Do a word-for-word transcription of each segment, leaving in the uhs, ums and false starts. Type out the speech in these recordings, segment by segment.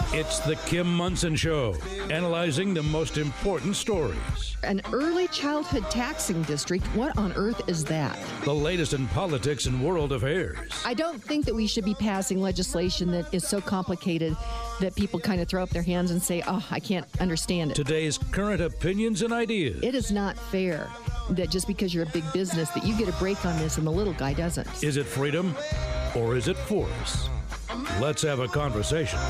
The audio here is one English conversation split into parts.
It's the Kim Monson Show, analyzing the most important stories. An early childhood taxing district, what on earth is that? The latest in politics and world affairs. I don't think that we should be passing legislation that is so complicated that people kind of throw up their hands and say, oh, I can't understand it. Today's current opinions and ideas. It is not fair that just because you're a big business that you get a break on this and the little guy doesn't. Is it freedom or is it force? Let's have a conversation.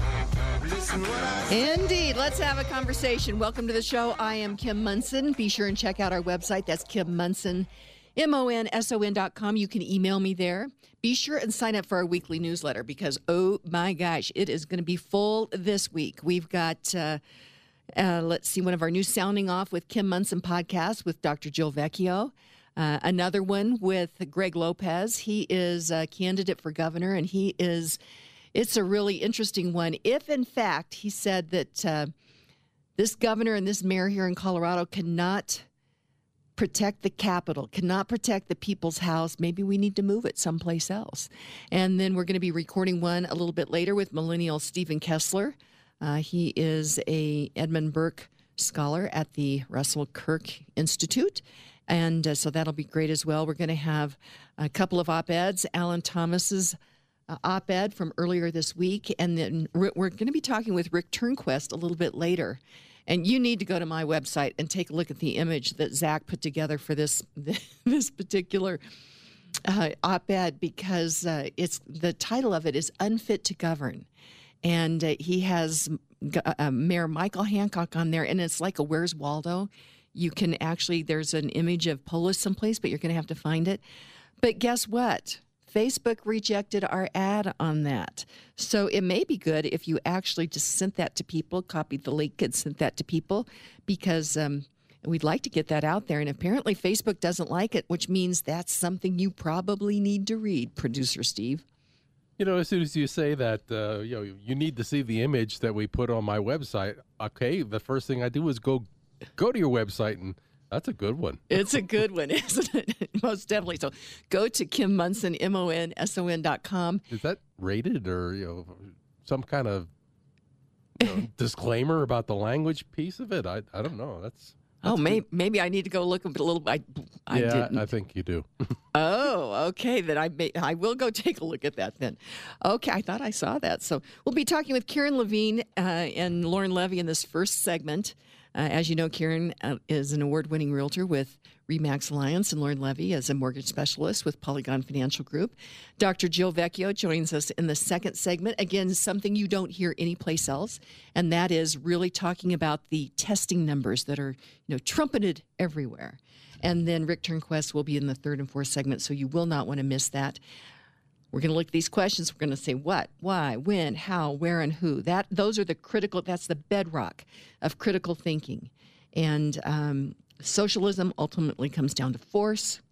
Indeed. Let's have a conversation. Welcome to the show. I am Kim Monson. Be sure and check out our website. That's Kim Monson, M O N S O N dot com. You can email me there. Be sure and sign up for our weekly newsletter because, oh my gosh, it is going to be full this week. We've got, uh, uh, let's see, one of our new Sounding Off with Kim Monson podcasts with Doctor Jill Vecchio. Uh, another one with Greg Lopez. He is a candidate for governor, and he is... It's a really interesting one. If, in fact, he said that uh, this governor and this mayor here in Colorado cannot protect the Capitol, cannot protect the people's house, maybe we need to move it someplace else. And then we're going to be recording one a little bit later with millennial Stephen Kessler. Uh, he is a Edmund Burke scholar at the Russell Kirk Institute. And uh, so that'll be great as well. We're going to have a couple of op-eds. Alan Thomas's Uh, op-ed from earlier this week, and then we're going to be talking with Rick Turnquist a little bit later. And you need to go to my website and take a look at the image that Zach put together for this this particular uh, op-ed because uh, it's the title of it is "Unfit to Govern," and uh, he has uh, Mayor Michael Hancock on there, and it's like a Where's Waldo. You can actually there's an image of Polis someplace, but you're going to have to find it. But guess what? Facebook rejected our ad on that. So it may be good if you actually just sent that to people, copied the link and sent that to people, because um, we'd like to get that out there. And apparently Facebook doesn't like it, which means that's something you probably need to read, Producer Steve. You know, as soon as you say that, uh, you know, you need to see the image that we put on my website, okay, the first thing I do is go go to your website, and that's a good one. It's a good one, isn't it? Most definitely. So go to Kim Monson, M O N S O N dot com. Is that rated or, you know, some kind of you know, disclaimer about the language piece of it? I I don't know. That's, that's oh, maybe, maybe I need to go look a little. I, I yeah, didn't. I think you do. Oh, okay. Then I may, I will go take a look at that then. Okay, I thought I saw that. So we'll be talking with Karen Levine uh, and Lauren Levy in this first segment. Uh, as you know, Karen uh, is an award-winning realtor with RE/MAX Alliance, and Lauren Levy is a mortgage specialist with Polygon Financial Group. Doctor Jill Vecchio joins us in the second segment. Again, something you don't hear anyplace else, and that is really talking about the testing numbers that are, you know, trumpeted everywhere. And then Rick Turnquist will be in the third and fourth segment, so you will not want to miss that. We're going to look at these questions. We're going to say what, why, when, how, where, and who. That those are the critical. That's the bedrock of critical thinking. And um, socialism ultimately comes down to force.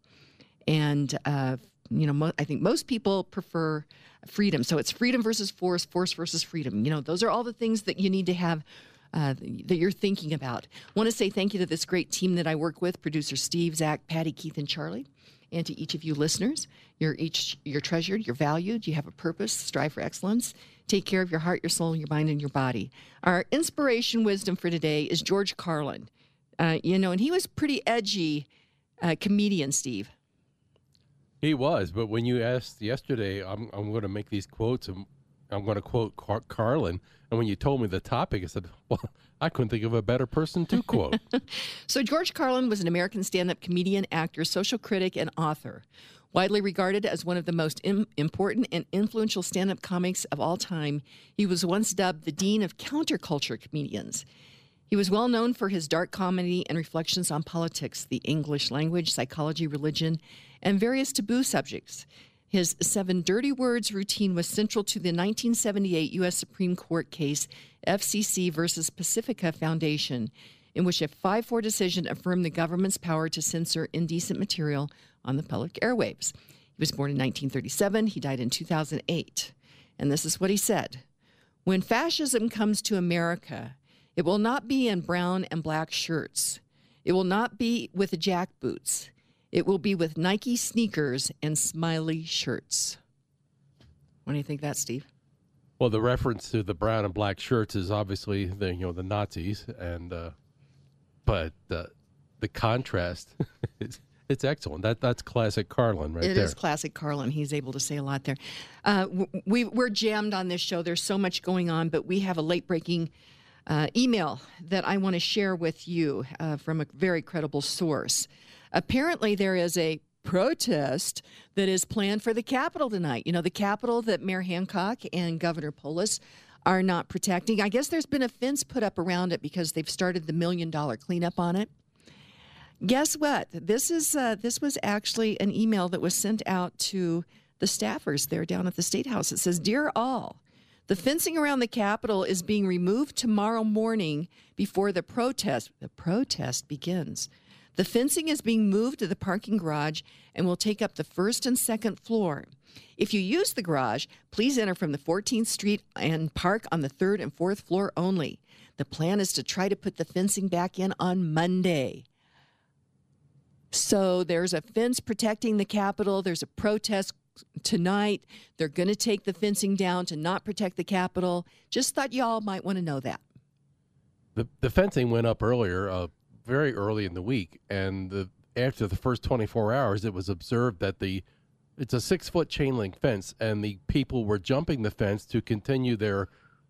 And uh, you know, mo- I think most people prefer freedom. So it's freedom versus force, force versus freedom. You know, those are all the things that you need to have. Uh, that you're thinking about. I want to say thank you to this great team that I work with: producer Steve, Zach, Patty, Keith, and Charlie. And to each of you listeners, you're each you're treasured, you're valued, you have a purpose, strive for excellence, take care of your heart, your soul, your mind, and your body. Our inspiration wisdom for today is George Carlin. Uh, you know, and he was pretty edgy uh, comedian, Steve. He was, but when you asked yesterday, I'm I'm going to make these quotes, and I'm going to quote Car- Carlin. And when you told me the topic, I said, well, I couldn't think of a better person to quote. So George Carlin was an American stand-up comedian, actor, social critic, and author. Widely regarded as one of the most im- important and influential stand-up comics of all time, he was once dubbed the dean of counterculture comedians. He was well known for his dark comedy and reflections on politics, the English language, psychology, religion, and various taboo subjects. His Seven Dirty Words routine was central to the nineteen seventy-eight U S Supreme Court case F C C versus Pacifica Foundation, in which a five four decision affirmed the government's power to censor indecent material on the public airwaves. He was born in nineteen thirty-seven. He died in two thousand eight. And this is what he said: "When fascism comes to America, it will not be in brown and black shirts. It will not be with jackboots. It will be with Nike sneakers and smiley shirts." What do you think of that, Steve? Well, the reference to the brown and black shirts is obviously the you know the Nazis, and uh, but uh, the contrast is it's excellent. That that's classic Carlin right It there. is classic Carlin. He's able to say a lot there. Uh, w- we we're jammed on this show. There's so much going on, but we have a late breaking uh, email that I want to share with you uh, from a very credible source. Apparently, there is a protest that is planned for the Capitol tonight. You know, the Capitol that Mayor Hancock and Governor Polis are not protecting. I guess there's been a fence put up around it because they've started the million dollar cleanup on it. Guess what? This is uh, this was actually an email that was sent out to the staffers there down at the State House. It says, "Dear all, the fencing around the Capitol is being removed tomorrow morning before the protest. The protest begins. The fencing is being moved to the parking garage and will take up the first and second floor. If you use the garage, please enter from the fourteenth Street and park on the third and fourth floor only. The plan is to try to put the fencing back in on Monday." So there's a fence protecting the Capitol. There's a protest tonight. They're going to take the fencing down to not protect the Capitol. Just thought y'all might want to know that. The the fencing went up earlier, uh, very early in the week, and the, after the first twenty-four hours, it was observed that the it's a six foot chain link fence, and the people were jumping the fence to continue their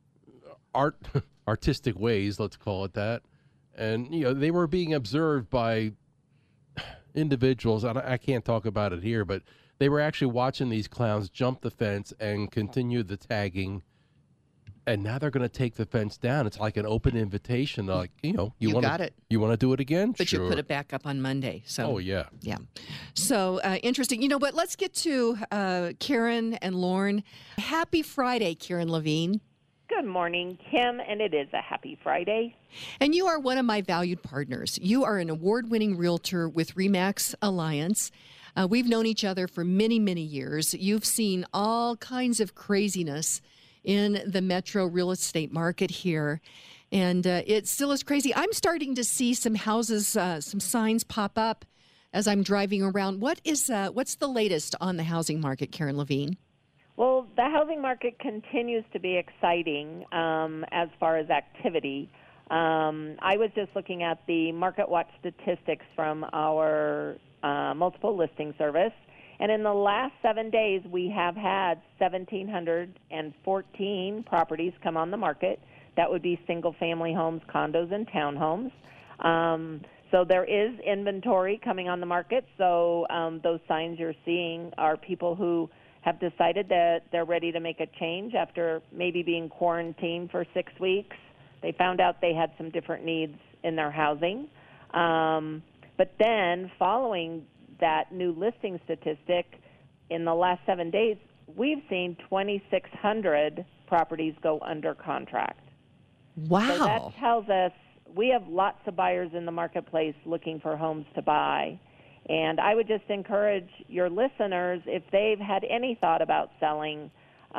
art artistic ways, let's call it that, and you know they were being observed by individuals. I, I can't talk about it here, but they were actually watching these clowns jump the fence and continue the tagging. And now they're going to take the fence down. It's like an open invitation. Like, you know, you, You want got it. You want to do it again? But Sure. you put it back up on Monday. So Oh, yeah. yeah. So uh, interesting. You know what? Let's get to uh, Karen and Lauren. Happy Friday, Karen Levine. Good morning, Kim, and it is a happy Friday. And you are one of my valued partners. You are an award-winning realtor with RE/MAX Alliance. Uh, we've known each other for many, many years. You've seen all kinds of craziness in the metro real estate market here. And uh, it still is crazy. I'm starting to see some houses, uh, some signs pop up as I'm driving around. What is uh, what's the latest on the housing market, Karen Levine? Well, the housing market continues to be exciting um, as far as activity. Um, I was just looking at the Market Watch statistics from our uh, multiple listing service, and in the last seven days, we have had one thousand seven hundred fourteen properties come on the market. That would be single-family homes, condos, and townhomes. Um, so there is inventory coming on the market. So um, those signs you're seeing are people who have decided that they're ready to make a change after maybe being quarantined for six weeks. They found out they had some different needs in their housing. Um, but then following that new listing statistic, in the last seven days, we've seen twenty-six hundred properties go under contract. Wow. So that tells us we have lots of buyers in the marketplace looking for homes to buy. And I would just encourage your listeners, if they've had any thought about selling,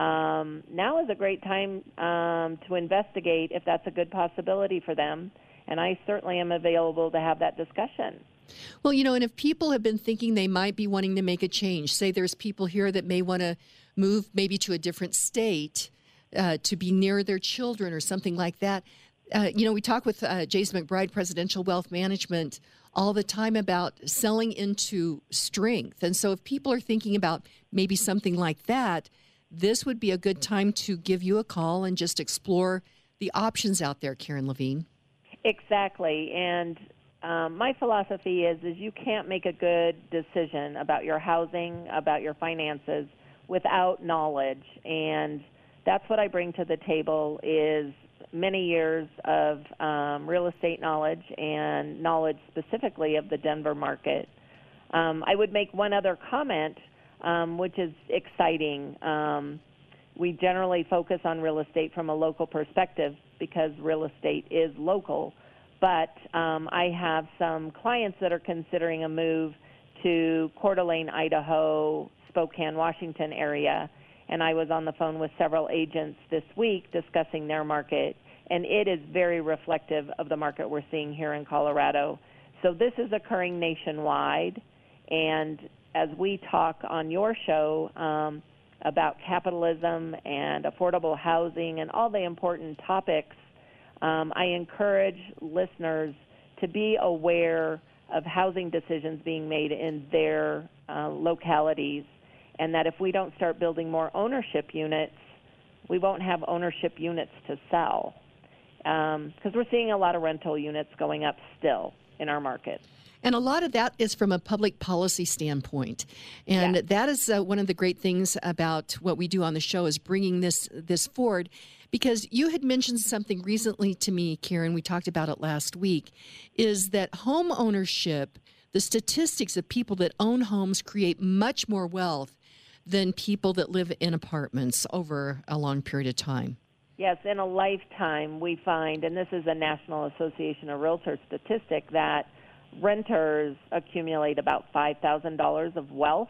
um, now is a great time um, to investigate if that's a good possibility for them. And I certainly am available to have that discussion. Well, you know, and if people have been thinking they might be wanting to make a change, say there's people here that may want to move maybe to a different state uh, to be near their children or something like that. Uh, you know, we talk with uh, Jason McBride, Presidential Wealth Management, all the time about selling into strength. And so if people are thinking about maybe something like that, this would be a good time to give you a call and just explore the options out there, Karen Levine. Exactly. And um, my philosophy is, is you can't make a good decision about your housing, about your finances, without knowledge. And that's what I bring to the table is many years of um, real estate knowledge and knowledge specifically of the Denver market. Um, I would make one other comment, um, which is exciting. Um, we generally focus on real estate from a local perspective because real estate is local, but um, I have some clients that are considering a move to Coeur d'Alene, Idaho, Spokane, Washington area, and I was on the phone with several agents this week discussing their market, and it is very reflective of the market we're seeing here in Colorado. So this is occurring nationwide, and as we talk on your show, um, about capitalism and affordable housing and all the important topics, um, I encourage listeners to be aware of housing decisions being made in their uh, localities, and that if we don't start building more ownership units, we won't have ownership units to sell. Because um, we're seeing a lot of rental units going up still in our market. And a lot of that is from a public policy standpoint. And yeah. that is uh, one of the great things about what we do on the show is bringing this this forward. Because you had mentioned something recently to me, Karen, we talked about it last week, is that home ownership, the statistics of people that own homes create much more wealth than people that live in apartments over a long period of time. Yes, in a lifetime we find, and this is a National Association of Realtors statistic, that renters accumulate about five thousand dollars of wealth,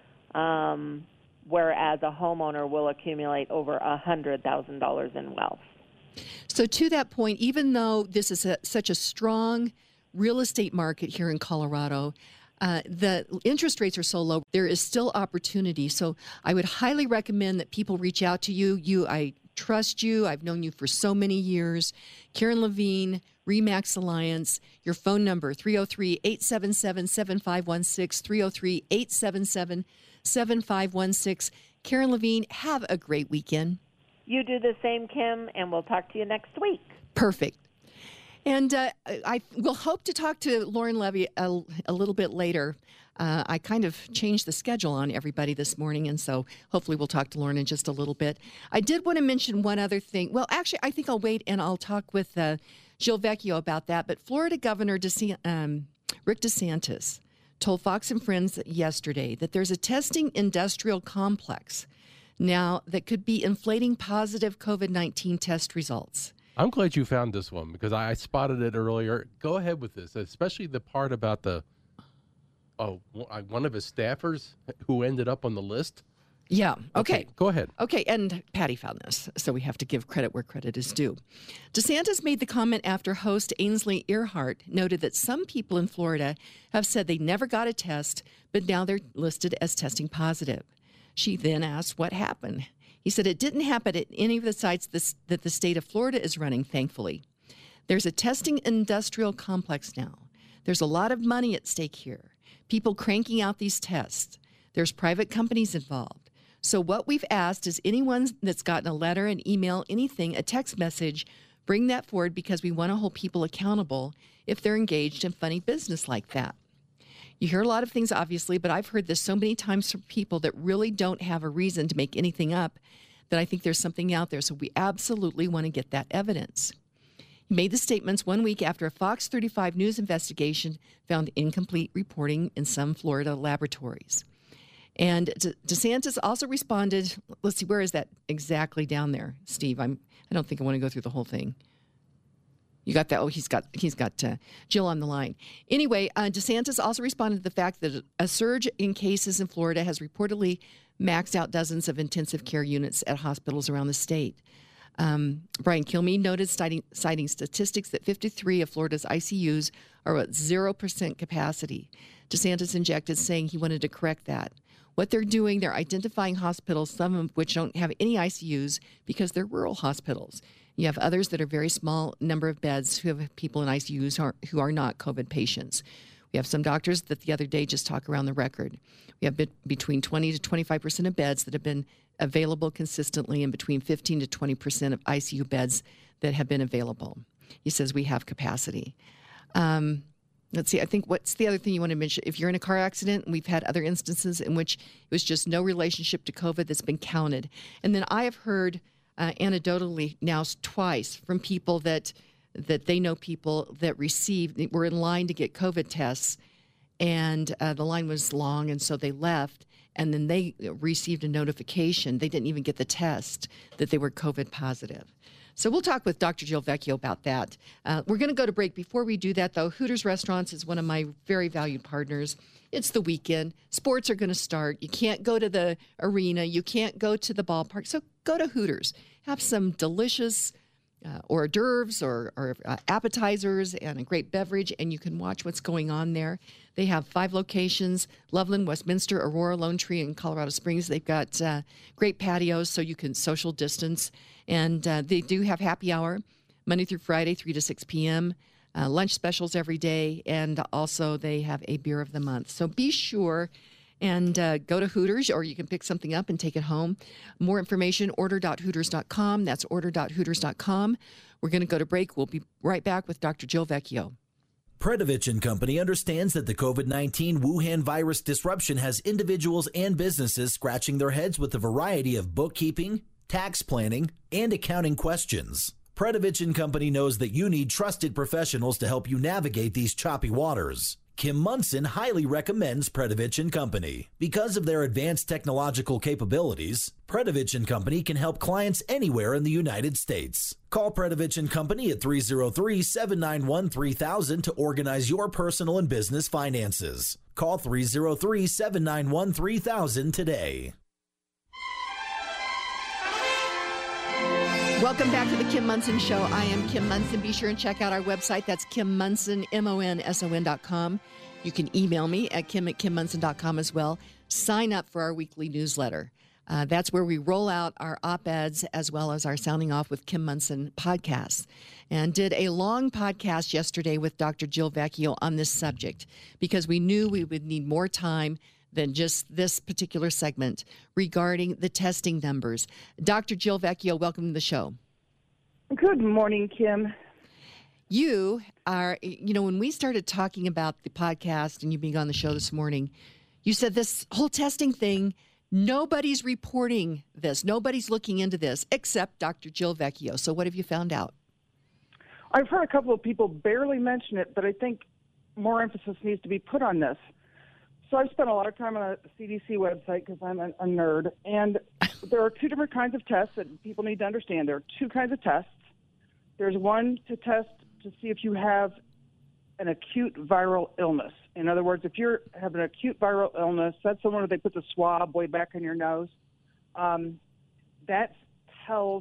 um, whereas a homeowner will accumulate over one hundred thousand dollars in wealth. So to that point, even though this is a, such a strong real estate market here in Colorado, uh, the interest rates are so low, there is still opportunity. So I would highly recommend that people reach out to you. You, I trust you. I've known you for so many years. Karen Levine, RE/MAX Alliance. Your phone number, three oh three, eight seven seven, seven five one six, three oh three, eight seven seven, seven five one six. Karen Levine, have a great weekend. You do the same, Kim, and we'll talk to you next week. Perfect. And uh, I will hope to talk to Lauren Levy a, a little bit later. Uh, I kind of changed the schedule on everybody this morning, and so hopefully we'll talk to Lauren in just a little bit. I did want to mention one other thing. Well, actually, I think I'll wait and I'll talk with uh, Jill Vecchio about that. But Florida Governor DeSan- um, Rick DeSantis told Fox and Friends yesterday that there's a testing industrial complex now that could be inflating positive COVID nineteen test results. I'm glad you found this one because I spotted it earlier. Go ahead with this, especially the part about the oh one of his staffers who ended up on the list. Yeah. Okay. okay. Go ahead. Okay. And Patty found this, so we have to give credit where credit is due. DeSantis made the comment after host Ainsley Earhart noted that some people in Florida have said they never got a test, but now they're listed as testing positive. She then asked what happened. He said it didn't happen at any of the sites this, that the state of Florida is running, thankfully. There's a testing industrial complex now. There's a lot of money at stake here. People cranking out these tests. There's private companies involved. So what we've asked is anyone that's gotten a letter, an email, anything, a text message, bring that forward because we want to hold people accountable if they're engaged in funny business like that. You hear a lot of things, obviously, but I've heard this so many times from people that really don't have a reason to make anything up that I think there's something out there. So we absolutely want to get that evidence. He made the statements one week after a Fox thirty-five News investigation found incomplete reporting in some Florida laboratories. And De- DeSantis also responded, let's see, where is that exactly down there, Steve? I'm, I don't think I want to go through the whole thing. You got that? Oh, he's got he's got uh, Jill on the line. Anyway, uh, DeSantis also responded to the fact that a surge in cases in Florida has reportedly maxed out dozens of intensive care units at hospitals around the state. Um, Brian Kilmeade noted, citing, citing statistics, that fifty-three of Florida's I C Us are at zero percent capacity. DeSantis injected, saying he wanted to correct that. What they're doing, they're identifying hospitals, some of which don't have any I C Us because they're rural hospitals. You have others that are very small number of beds who have people in I C Us who are, who are not COVID patients. We have some doctors that the other day just talk around the record. We have bit, between twenty to twenty-five percent of beds that have been available consistently and between fifteen to twenty percent of I C U beds that have been available. He says we have capacity. Um, let's see, I think what's the other thing you want to mention? If you're in a car accident, and we've had other instances in which it was just no relationship to COVID that's been counted. And then I have heard Uh, anecdotally now twice from people that that they know people that received, were in line to get COVID tests, and uh, the line was long, and so they left, and then they received a notification. They didn't even get the test that they were COVID positive. So we'll talk with Doctor Jill Vecchio about that. Uh, we're going to go to break. Before we do that, though, Hooters Restaurants is one of my very valued partners. It's the weekend. Sports are going to start. You can't go to the arena. You can't go to the ballpark. So go to Hooters. Have some delicious uh, hors d'oeuvres or, or uh, appetizers and a great beverage, and you can watch what's going on there. They have five locations: Loveland, Westminster, Aurora, Lone Tree, and Colorado Springs. They've got uh, great patios so you can social distance, and uh, they do have happy hour Monday through Friday, three to six p.m., uh, lunch specials every day, and also they have a beer of the month. So be sure and uh, go to Hooters, or you can pick something up and take it home. More information, order dot hooters dot com. That's order dot hooters dot com. We're going to go to break. We'll be right back with Doctor Jill Vecchio. Predovich and Company understands that the COVID nineteen Wuhan virus disruption has individuals and businesses scratching their heads with a variety of bookkeeping, tax planning, and accounting questions. Predovich and Company knows that you need trusted professionals to help you navigate these choppy waters. Kim Munson highly recommends Predovich and Company. Because of their advanced technological capabilities, Predovich and Company can help clients anywhere in the United States. Call Predovich and Company at three oh three, seven nine one, three thousand to organize your personal and business finances. Call three oh three, seven nine one, three thousand today. Welcome back to the Kim Munson Show. I am Kim Munson. Be sure and check out our website. That's Kim Munson, M O N S O N dot com. You can email me at kim at kim munson dot com as well. Sign up for our weekly newsletter. Uh, that's where we roll out our op-eds as well as our Sounding Off with Kim Munson podcasts. And did a long podcast yesterday with Doctor Jill Vecchio on this subject because we knew we would need more time than just this particular segment regarding the testing numbers. Doctor Jill Vecchio, welcome to the show. Good morning, Kim. You are, you know, when we started talking about the podcast and you being on the show this morning, you said this whole testing thing, nobody's reporting this. Nobody's looking into this except Doctor Jill Vecchio. So what have you found out? I've heard a couple of people barely mention it, but I think more emphasis needs to be put on this. So I've spent a lot of time on a C D C website because I'm a, a nerd, and there are two different kinds of tests that people need to understand. There are two kinds of tests. There's one to test to see if you have an acute viral illness. In other words, if you have an acute viral illness, that's the one where they put the swab way back in your nose. Um, that tells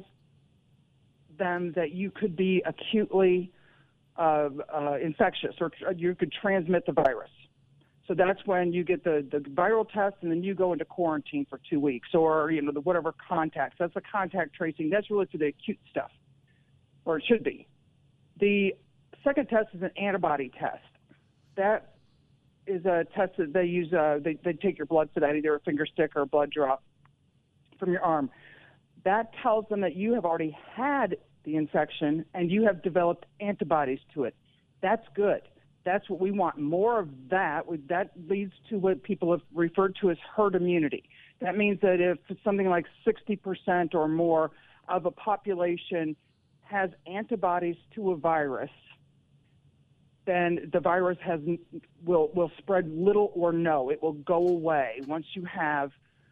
them that you could be acutely uh, uh, infectious, or you could transmit the virus. So that's when you get the, the viral test, and then you go into quarantine for two weeks, or you know the whatever contacts. That's the contact tracing. That's really for the acute stuff, or it should be. The second test is an antibody test. That is a test that they use. Uh, they they take your blood, so that either a finger stick or a blood drop from your arm. That tells them that you have already had the infection and you have developed antibodies to it. That's good. That's what we want, more of that. That leads to what people have referred to as herd immunity. That means that if something like sixty percent or more of a population has antibodies to a virus, then the virus has will will spread little or no. It will go away once you have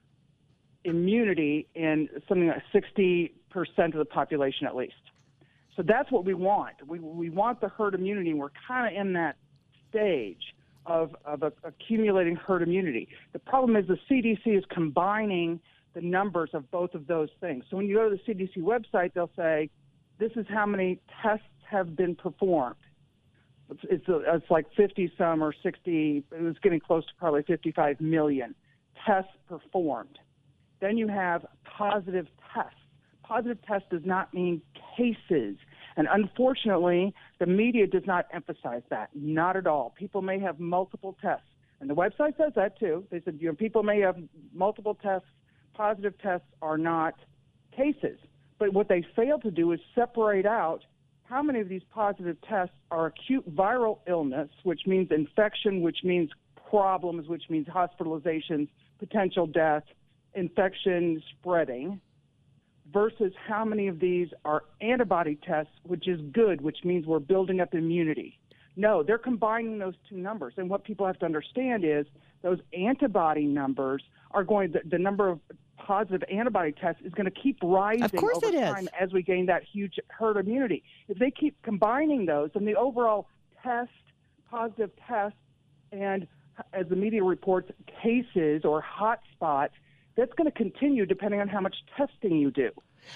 immunity in something like sixty percent of the population at least. So that's what we want. We we want the herd immunity. We're kind of in that stage of, of a, accumulating herd immunity. The problem is the C D C is combining the numbers of both of those things. So when you go to the C D C website, they'll say, this is how many tests have been performed. It's, it's, a, it's like fifty-some or sixty, it was getting close to probably fifty-five million tests performed. Then you have positive tests. Positive test does not mean cases. And unfortunately, the media does not emphasize that. Not at all. People may have multiple tests. And the website says that too. They said, you know, people may have multiple tests. Positive tests are not cases. But what they fail to do is separate out how many of these positive tests are acute viral illness, which means infection, which means problems, which means hospitalizations, potential death, infection spreading, versus how many of these are antibody tests, which is good, which means we're building up immunity. No, they're combining those two numbers. And what people have to understand is those antibody numbers are going, the, the number of positive antibody tests is going to keep rising Of course over it time is. as we gain that huge herd immunity. If they keep combining those, then the overall test, positive tests, and as the media reports, cases or hot spots, that's going to continue depending on how much testing you do.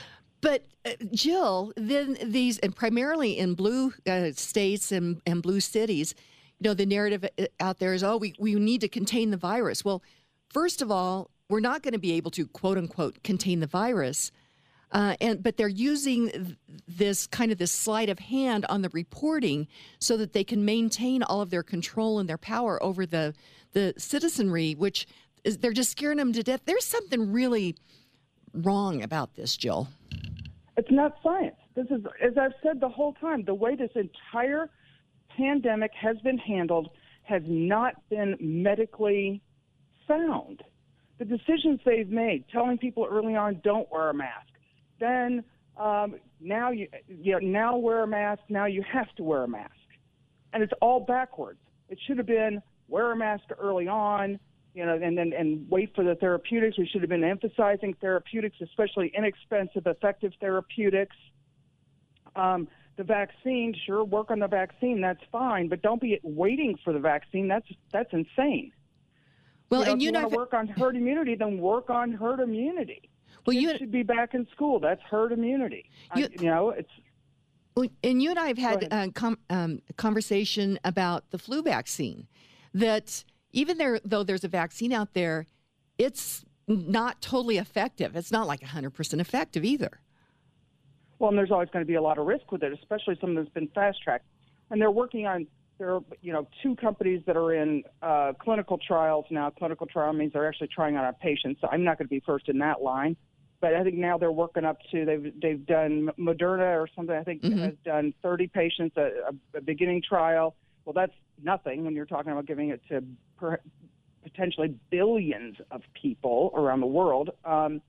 But uh, Jill, then these, and primarily in blue uh, states and, and blue cities, you know, the narrative out there is, oh, we, we need to contain the virus. Well, first of all, we're not going to be able to, quote unquote, contain the virus. Uh, and but they're using this kind of this sleight of hand on the reporting so that they can maintain all of their control and their power over the the citizenry, which is, they're just scaring them to death. There's something really wrong about this, Jill. It's not science. This is, as I've said the whole time, the way this entire pandemic has been handled has not been medically sound. The decisions they've made, telling people early on, don't wear a mask. Then um, now you, you know, now wear a mask. Now you have to wear a mask, and it's all backwards. It should have been wear a mask early on, you know, and then and wait for the therapeutics. We should have been emphasizing therapeutics, especially inexpensive, effective therapeutics. Um, the vaccine, sure, work on the vaccine. That's fine, but don't be waiting for the vaccine. That's that's insane. Well, you know, and if you you know, want to work on herd immunity, then work on herd immunity. Well, Kids you should be back in school. That's herd immunity. You, I, you know, it's. Well, and you and I have had Go a com- um, conversation about the flu vaccine. That even there, though there's a vaccine out there, it's not totally effective. It's not like one hundred percent effective either. Well, and there's always going to be a lot of risk with it, especially something that's been fast-tracked. And they're working on, there are, you know, two companies that are in uh, clinical trials now. Clinical trial means they're actually trying it on patients, so I'm not going to be first in that line. But I think now they're working up to, they've they've done Moderna or something, I think Mm-hmm. has done thirty patients, a, a beginning trial. Well, that's nothing when you're talking about giving it to per, potentially billions of people around the world. Um,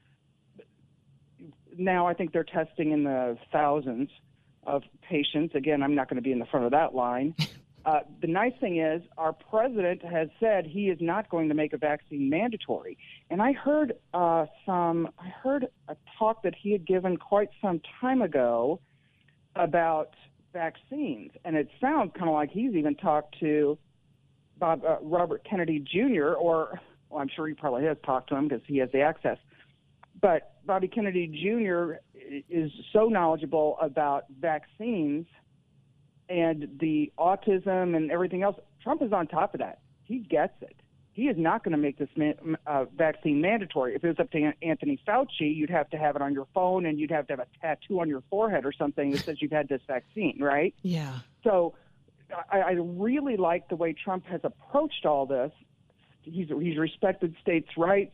now I think they're testing in the thousands of patients. Again, I'm not going to be in the front of that line. Uh, the nice thing is our president has said he is not going to make a vaccine mandatory. And I heard uh, some, I heard a talk that he had given quite some time ago about vaccines. And it sounds kind of like he's even talked to Bob, uh, Robert Kennedy Junior, or well, I'm sure he probably has talked to him because he has the access. But Bobby Kennedy Junior is so knowledgeable about vaccines and the autism and everything else. Trump is on top of that. He gets it. He is not going to make this man, uh, vaccine mandatory. If it was up to Anthony Fauci, you'd have to have it on your phone and you'd have to have a tattoo on your forehead or something that says you've had this vaccine, right? Yeah. So I, I really like the way Trump has approached all this. He's, he's respected states' rights.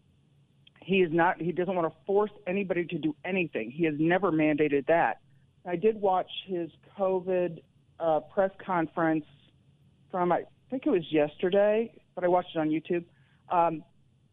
He is not. He doesn't want to force anybody to do anything. He has never mandated that. I did watch his COVID uh, press conference from, I think it was yesterday, but I watched it on YouTube. Um,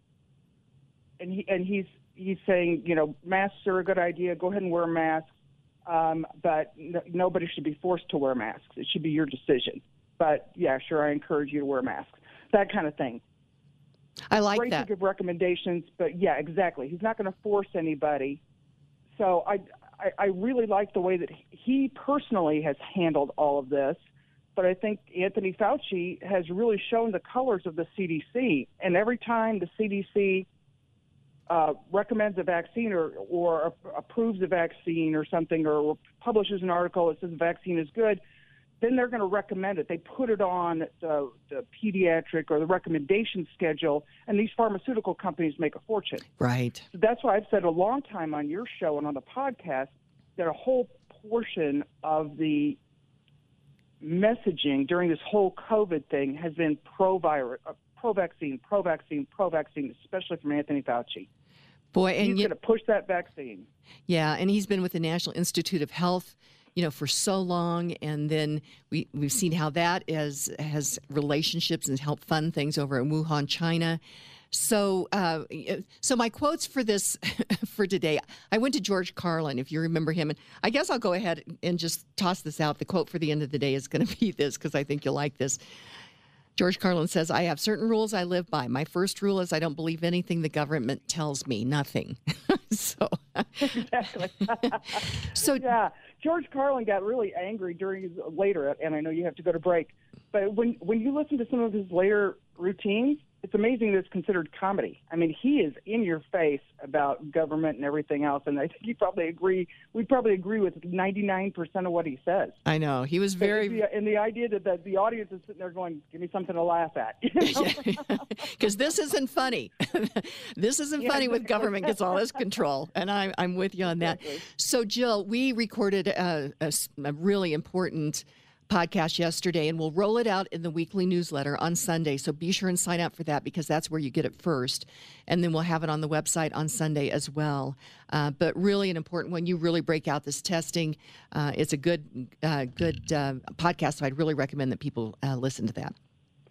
and he and he's he's saying, you know, masks are a good idea. Go ahead and wear a mask, um, but n- nobody should be forced to wear masks. It should be your decision. But yeah, sure, I encourage you to wear masks. That kind of thing. I like Great that. to give recommendations, but yeah, exactly. He's not going to force anybody. So I, I, I really like the way that he personally has handled all of this. But I think Anthony Fauci has really shown the colors of the C D C. And every time the C D C uh, recommends a vaccine or, or approves a vaccine or something or publishes an article that says the vaccine is good, then they're going to recommend it. They put it on the, the pediatric or the recommendation schedule, and these pharmaceutical companies make a fortune. Right. So that's why I've said a long time on your show and on the podcast that a whole portion of the messaging during this whole COVID thing has been pro-virus, uh, pro-vaccine, pro-vaccine, pro-vaccine, especially from Anthony Fauci. Boy, and he's you, going to push that vaccine. Yeah, and he's been with the National Institute of Health, you know, for so long, and then we we've seen how that is has relationships and helped fund things over in Wuhan, China. So, uh, so my quotes for this for today. I went to George Carlin, if you remember him, and I guess I'll go ahead and just toss this out. The quote for the end of the day is going to be this because I think you'll like this. George Carlin says, "I have certain rules I live by. My first rule is I don't believe anything the government tells me. Nothing." so, exactly. so yeah, George Carlin got really angry during his later, and I know you have to go to break, but when when you listen to some of his later routines, it's amazing that it's considered comedy. I mean, he is in your face about government and everything else, and I think you probably agree. We probably agree with ninety-nine percent of what he says. I know he was very, and the, and the idea that the, the audience is sitting there going, "Give me something to laugh at," because this isn't funny. This isn't Yeah, funny with exactly. government gets all this control, and I'm I'm with you on that. Exactly. So, Jill, we recorded a, a s- a really important podcast yesterday, and we'll roll it out in the weekly newsletter on Sunday. So be sure and sign up for that because that's where you get it first. And then we'll have it on the website on Sunday as well. Uh, but really an important one. You really break out this testing. Uh, it's a good, uh, good uh, podcast. So I'd really recommend that people uh, listen to that.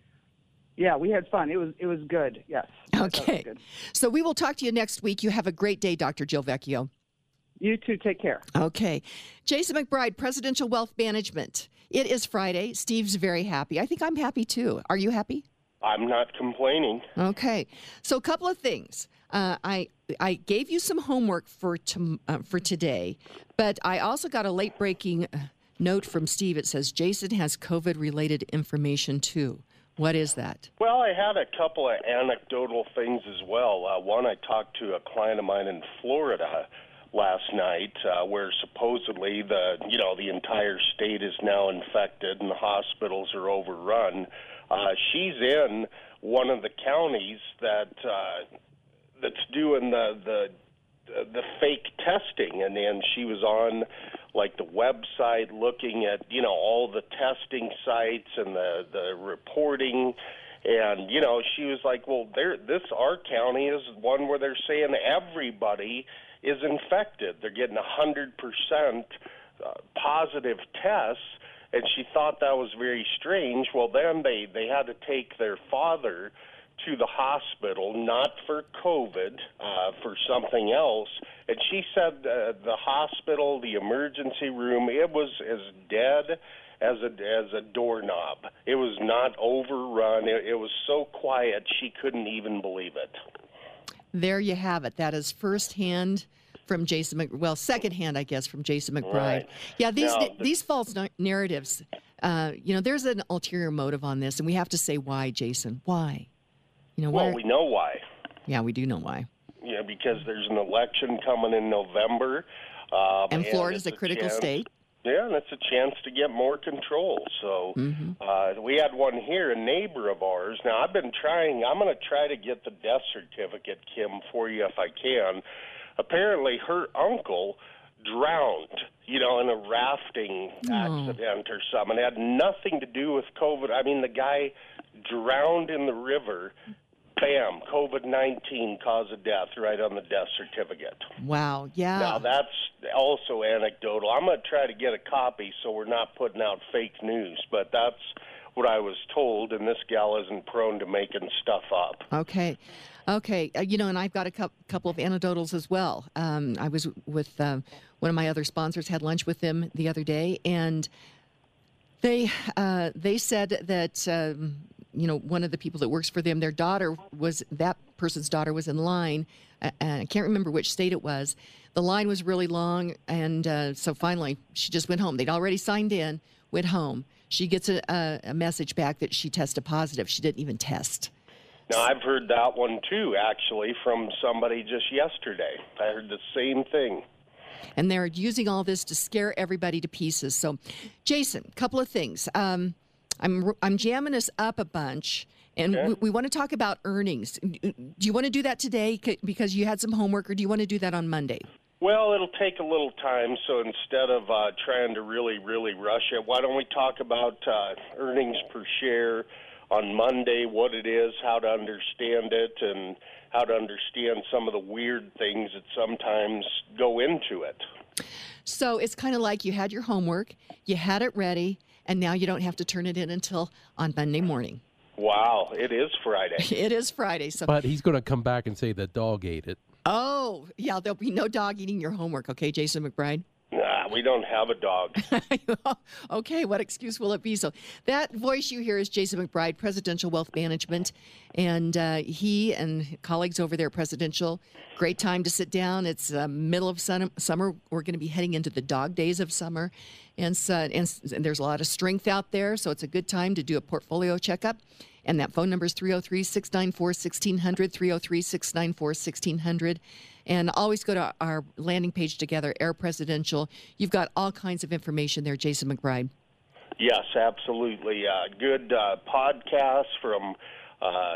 Yeah, we had fun. It was it was good. Yes. I thought it was Okay. good. So we will talk to you next week. You have a great day, Doctor Jill Vecchio. You too. Take care. Okay. Jason McBride, Presidential Wealth Management. It is Friday. Steve's very happy. I think I'm happy too. Are you happy? I'm not complaining. Okay. So a couple of things. Uh, I I gave you some homework for to, uh, for today, but I also got a late breaking note from Steve. It says Jason has COVID related information too. What is that? Well, I had a couple of anecdotal things as well. Uh, one, I talked to a client of mine in Florida last night, uh, where supposedly the you know the entire state is now infected and the hospitals are overrun. Uh, she's in one of the counties that uh, that's doing the the the fake testing, and then she was on like the website looking at you know all the testing sites and the the reporting. And, you know, she was like, well, there, this, our county is one where they're saying everybody is infected. They're getting one hundred percent uh, positive tests, and she thought that was very strange. Well, then they, they had to take their father to the hospital, not for COVID, uh, for something else. And she said uh, the hospital, the emergency room, it was as dead as a as a doorknob. It was not overrun. It, it was so quiet she couldn't even believe it. There you have it. That is firsthand from Jason Mc, well, secondhand, I guess, from Jason McBride. Right. Yeah, these Now, the- these false na- narratives. Uh, you know, there's an ulterior motive on this, and we have to say why, Jason. Why? You know, Well, where, we know why. yeah, we do know why. Yeah, because there's an election coming in November. Um, And Florida's it's a critical chance- state. Yeah, and it's a chance to get more control. So Mm-hmm. uh, we had one here, a neighbor of ours. Now, I've been trying, I'm going to try to get the death certificate, Kim, for you if I can. Apparently, her uncle drowned, you know, in a rafting accident or something. It had nothing to do with COVID. I mean, the guy drowned in the river. Bam, COVID nineteen cause of death right on the death certificate. Wow. Yeah. Now, that's also anecdotal. I'm going to try to get a copy so we're not putting out fake news, but that's what I was told, and this gal isn't prone to making stuff up. Okay. Okay. Uh, you know, and I've got a cou- couple of anecdotals as well. Um, I was with uh, one of my other sponsors, had lunch with them the other day, and they uh, they said that, um, you know, one of the people that works for them, their daughter was, that person's daughter was in line. Uh, I can't remember which state it was. The line was really long, and uh, so finally she just went home. They'd already signed in, went home. She gets a, a, a message back that she tested positive. She didn't even test. Now, I've heard that one, too, actually, from somebody just yesterday. I heard the same thing. And they're using all this to scare everybody to pieces. So, Jason, a couple of things. Um, I'm I'm jamming us up a bunch, and Okay. we, we want to talk about earnings. Do you want to do that today c- because you had some homework, or do you want to do that on Monday? Well, it'll take a little time, so instead of uh, trying to really, really rush it, why don't we talk about uh, earnings per share on Monday, what it is, how to understand it, and how to understand some of the weird things that sometimes go into it. So it's kind of like you had your homework, you had it ready, and now you don't have to turn it in until on Monday morning. Wow, it is Friday. It is Friday, so But he's going to come back and say the dog ate it. oh yeah, there'll be no dog eating your homework. Okay, Jason McBride. Nah, we don't have a dog. Okay, what excuse will it be? So that voice you hear is Jason McBride, Presidential Wealth Management, and uh, he and colleagues over there at Presidential. Great time to sit down. It's uh, middle of sun- summer. We're going to be heading into the dog days of summer, and, so, and, and there's a lot of strength out there, so it's a good time to do a portfolio checkup. And that phone number is three oh three, six nine four, one six zero zero, three oh three, six nine four, one six zero zero. And always go to our landing page together, Air Presidential. You've got all kinds of information there, Jason McBride. Yes, absolutely. Uh, good uh, podcasts from uh,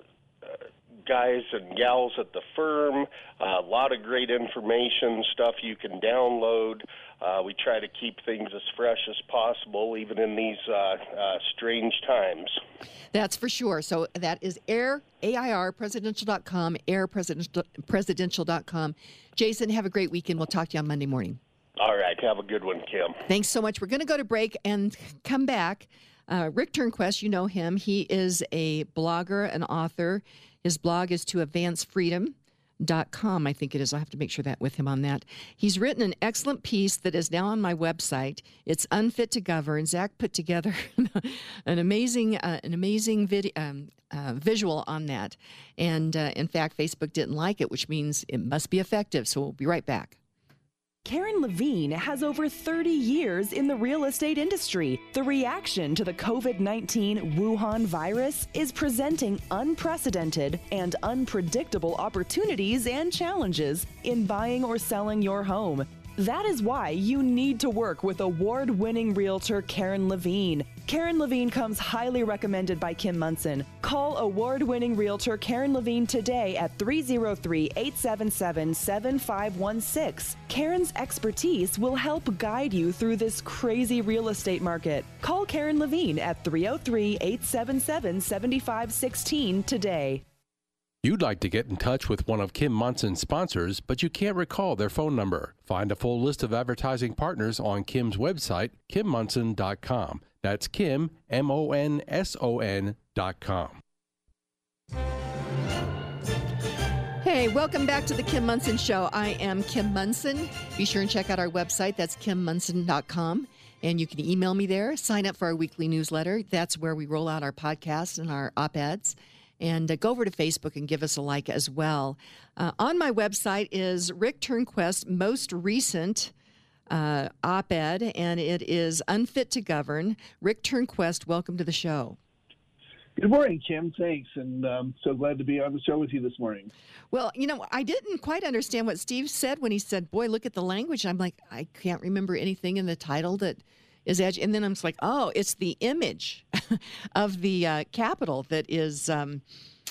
guys and gals at the firm. Uh, a lot of great information, stuff you can download. Uh, we try to keep things as fresh as possible, even in these uh, uh, strange times. That's for sure. So that is air, A I R, presidential dot com, air, presidential dot com. Jason, have a great weekend. We'll talk to you on Monday morning. All right. Have a good one, Kim. Thanks so much. We're going to go to break and come back. Uh, Rick Turnquist, you know him. He is a blogger, an author. His blog is to advance freedom dot com, I think it is. I'll have to make sure that with him on that. He's written an excellent piece that is now on my website. It's Unfit to Govern. Zach put together an amazing, uh, an amazing video, um, uh, visual on that. And uh, in fact, Facebook didn't like it, which means it must be effective. So we'll be right back. Karen Levine has over thirty years in the real estate industry. The reaction to the COVID nineteen Wuhan virus is presenting unprecedented and unpredictable opportunities and challenges in buying or selling your home. That is why you need to work with award-winning realtor Karen Levine. Karen Levine comes highly recommended by Kim Monson. Call award-winning realtor Karen Levine today at three oh three, eight seven seven, seven five one six. Karen's expertise will help guide you through this crazy real estate market. Call Karen Levine at three oh three, eight seven seven, seven five one six today. You'd like to get in touch with one of Kim Monson's sponsors, but you can't recall their phone number. Find a full list of advertising partners on Kim's website, kim monson dot com. That's Kim, M O N S O N dot com. Hey, welcome back to the Kim Monson Show. I am Kim Monson. Be sure and check out our website. That's kim monson dot com. And you can email me there. Sign up for our weekly newsletter. That's where we roll out our podcasts and our op-eds. And uh, go over to Facebook and give us a like as well. Uh, on my website is Rick Turnquist's most recent uh, op-ed, and it is Unfit to Govern. Rick Turnquist, welcome to the show. Good morning, Kim. Thanks. And um, so glad to be on the show with you this morning. Well, you know, I didn't quite understand what Steve said when he said, boy, look at the language. I'm like, I can't remember anything in the title that is edge. And then I'm just like, oh, it's the image of the uh, Capitol that is um,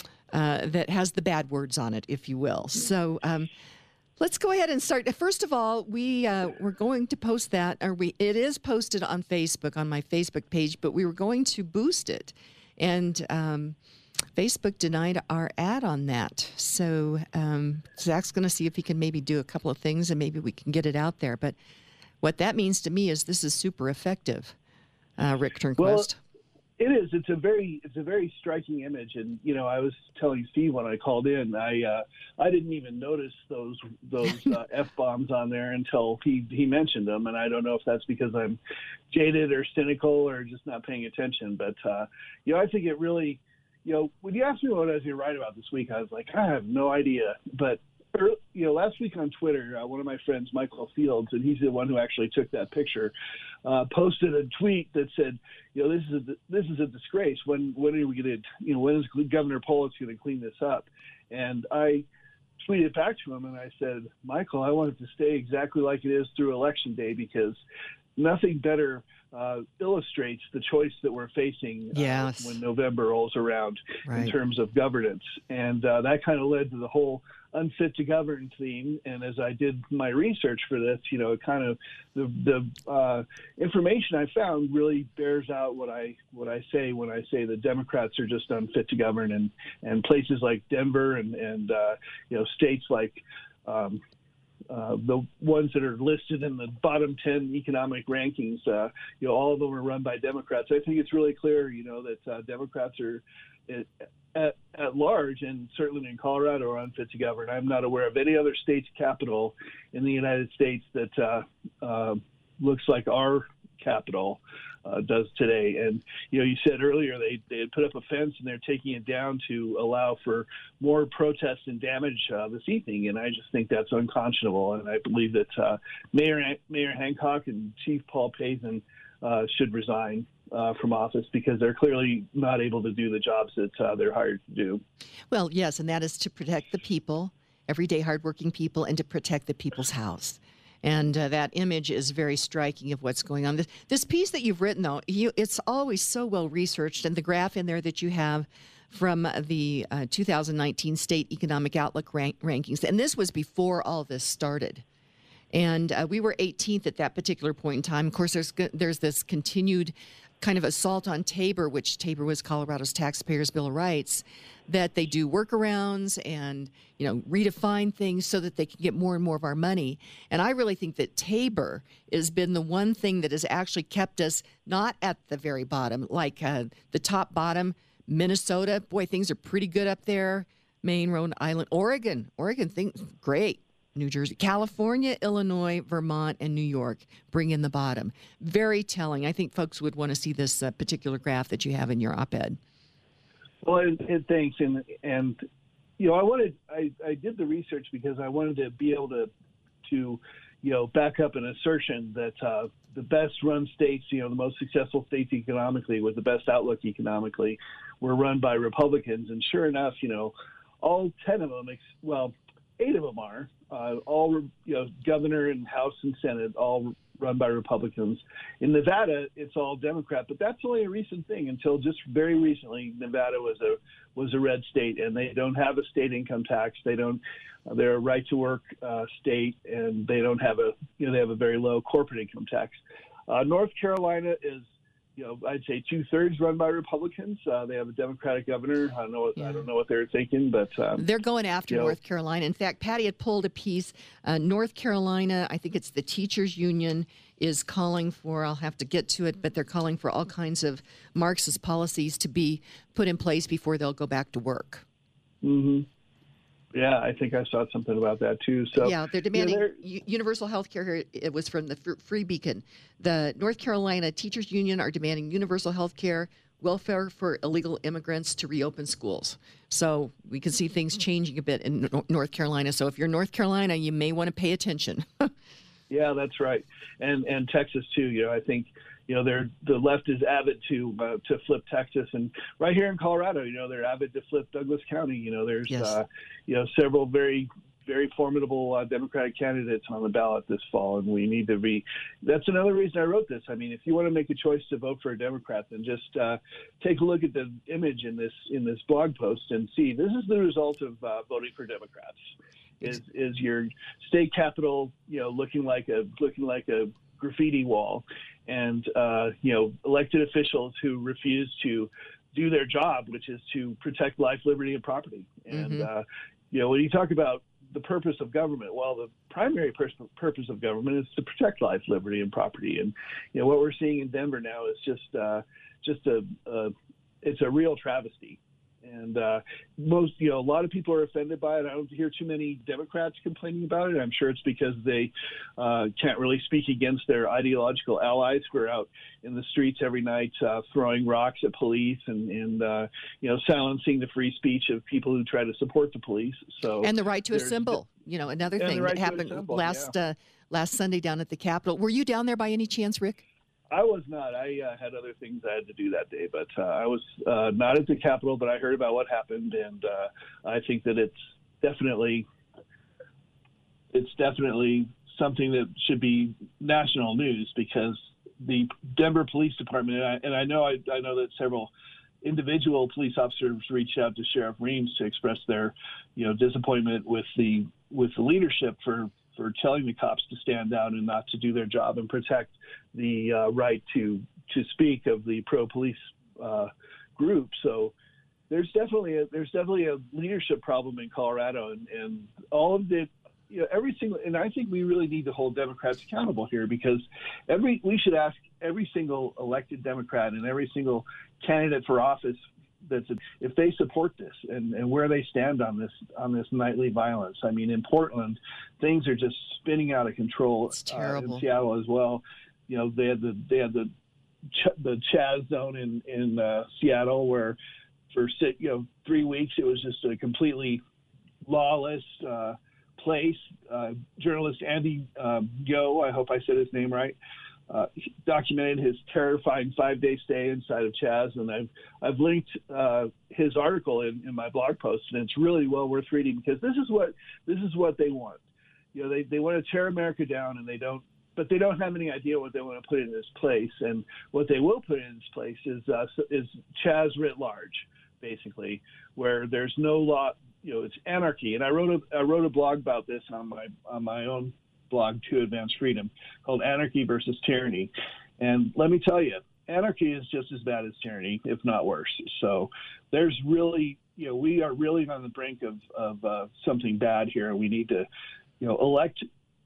uh, that has the bad words on it, if you will. So um, let's go ahead and start. First of all, we uh, we're going to post that, or we it is posted on Facebook on my Facebook page, but we were going to boost it, and um, Facebook denied our ad on that. So um, Zach's going to see if he can maybe do a couple of things, and maybe we can get it out there, but. What that means to me is this is super effective, uh, Rick Turnquist. Well, it is. It's a very, it's a very striking image. And you know, I was telling Steve when I called in, I, uh, I didn't even notice those those uh, f-bombs on there until he he mentioned them. And I don't know if that's because I'm jaded or cynical or just not paying attention. But uh, you know, I think it really, you know, when you asked me what I was going to write about this week, I was like, I have no idea, but. You know, last week on Twitter, uh, one of my friends, Michael Fields, and he's the one who actually took that picture, uh, posted a tweet that said, you know, this is a, this is a disgrace. When when are we going to, you know, when is Governor Polis going to clean this up? And I tweeted back to him and I said, Michael, I want it to stay exactly like it is through Election Day because nothing better uh, illustrates the choice that we're facing uh, yes. when November rolls around right. in terms of governance. And uh, that kind of led to the whole unfit to govern theme. And as I did my research for this, you know, it kind of the, the uh, information I found really bears out what I what I say when I say the Democrats are just unfit to govern, and, and places like Denver and, and uh, you know, states like um, Uh, the ones that are listed in the bottom ten economic rankings, uh, you know, all of them are run by Democrats. I think it's really clear, you know, that uh, Democrats are at, at large, and certainly in Colorado, are unfit to govern. I'm not aware of any other state's capital in the United States that uh, uh, looks like our capital uh, does today. And, you know, you said earlier they, they had put up a fence and they're taking it down to allow for more protests and damage uh, this evening. And I just think that's unconscionable. And I believe that uh, Mayor Mayor Hancock and Chief Paul Pazin uh, should resign. uh, from office because they're clearly not able to do the jobs that uh, they're hired to do. Well, yes, and that is to protect the people, everyday hardworking people, and to protect the people's house. And uh, that image is very striking of what's going on. This, this piece that you've written, though, you, it's always so well researched, and the graph in there that you have from the uh, two thousand nineteen State Economic Outlook rank- rankings, and this was before all this started. And uh, we were eighteenth at that particular point in time. Of course, there's there's this continued kind of assault on Tabor, which Tabor was Colorado's Taxpayers' Bill of Rights, that they do workarounds and, you know, redefine things so that they can get more and more of our money. And I really think that Tabor has been the one thing that has actually kept us not at the very bottom, like uh, the top bottom, Minnesota. Boy, things are pretty good up there. Maine, Rhode Island, Oregon. Oregon, things great. New Jersey, California, Illinois, Vermont, and New York bring in the bottom. Very telling. I think folks would want to see this uh, particular graph that you have in your op-ed. Well, it, it, thanks. And, and, you know, I wanted, I, I did the research because I wanted to be able to, to, you know, back up an assertion that uh, the best run states, you know, the most successful states economically with the best outlook economically were run by Republicans. And sure enough, you know, all ten of them, well, eight of them are, uh, all, you know, governor and House and Senate, all run by Republicans. In Nevada, it's all Democrat, but that's only a recent thing. Until just very recently, Nevada was a was a red state, and they don't have a state income tax. They don't. Uh, they're a right to work uh, state, and they don't have a you know they have a very low corporate income tax. Uh, North Carolina is, you know, I'd say two thirds run by Republicans. Uh, they have a Democratic governor. I don't know. What, yeah. I don't know what they're thinking, but um, they're going after you know, North Carolina. In fact, Patty had pulled a piece. Uh, North Carolina, I think it's the teachers union, is calling for. I'll have to get to it, but they're calling for all kinds of Marxist policies to be put in place before they'll go back to work. Mm-hmm. Yeah, I think I saw something about that too. So yeah, they're demanding you know, they're, u- universal health care here. It was from the Free Beacon. The North Carolina Teachers Union are demanding universal health care, welfare for illegal immigrants, to reopen schools. So we can see things changing a bit in N- North Carolina. So if you're North Carolina, you may want to pay attention. Yeah, that's right. And and Texas too. You know, I think you know they're the left is avid to uh, to flip Texas, and right here in Colorado, you know, they're avid to flip Douglas County. You know, there's yes. uh, you know several very very formidable uh, Democratic candidates on the ballot this fall, and we need to be. That's another reason I wrote this. I mean, if you want to make a choice to vote for a Democrat, then just uh, take a look at the image in this in this blog post and see this is the result of uh, voting for Democrats. Is is your state capital, you know, looking like a looking like a graffiti wall, and uh, you know, elected officials who refuse to do their job, which is to protect life, liberty, and property. And mm-hmm. uh, you know, when you talk about the purpose of government, well, the primary pers- purpose of government is to protect life, liberty, and property. And you know, what we're seeing in Denver now is just uh, just a, a it's a real travesty. And uh, most, you know, a lot of people are offended by it. I don't hear too many Democrats complaining about it. I'm sure it's because they uh, can't really speak against their ideological allies who are out in the streets every night uh, throwing rocks at police and, and uh, you know, silencing the free speech of people who try to support the police. So and the right to assemble. You know, another thing right that happened assemble, last yeah. uh, last Sunday down at the Capitol. Were you down there by any chance, Rick? I was not. I uh, had other things I had to do that day, but uh, I was uh, not at the Capitol. But I heard about what happened, and uh, I think that it's definitely it's definitely something that should be national news because the Denver Police Department, and I, and I know I, I know that several individual police officers reached out to Sheriff Reams to express their, you know, disappointment with the with the leadership for. for telling the cops to stand down and not to do their job and protect the uh, right to to speak of the pro-police uh, group. So there's definitely a, there's definitely a leadership problem in Colorado, and, and all of the you know every single and I think we really need to hold Democrats accountable here because every we should ask every single elected Democrat and every single candidate for office that's a, if they support this and, and where they stand on this on this nightly violence. I mean, in Portland, things are just spinning out of control. It's terrible. Uh, in Seattle as well. You know, they had the they had the the Chaz zone in in uh, Seattle where for you know three weeks it was just a completely lawless uh, place. Uh, journalist Andy uh, Go, I hope I said his name right. uh, documented his terrifying five-day stay inside of Chaz, and I've I've linked uh, his article in, in my blog post, and it's really well worth reading because this is what this is what they want. You know, they they want to tear America down, and they don't. But they don't have any idea what they want to put in its place, and what they will put in its place is uh, is Chaz writ large, basically, where there's no law. You know, it's anarchy. And I wrote a I wrote a blog about this on my on my own blog, To Advance Freedom, called Anarchy versus Tyranny. And let me tell you, anarchy is just as bad as tyranny, if not worse. So there's really, you know, we are really on the brink of of uh, something bad here, and we need to, you know, elect.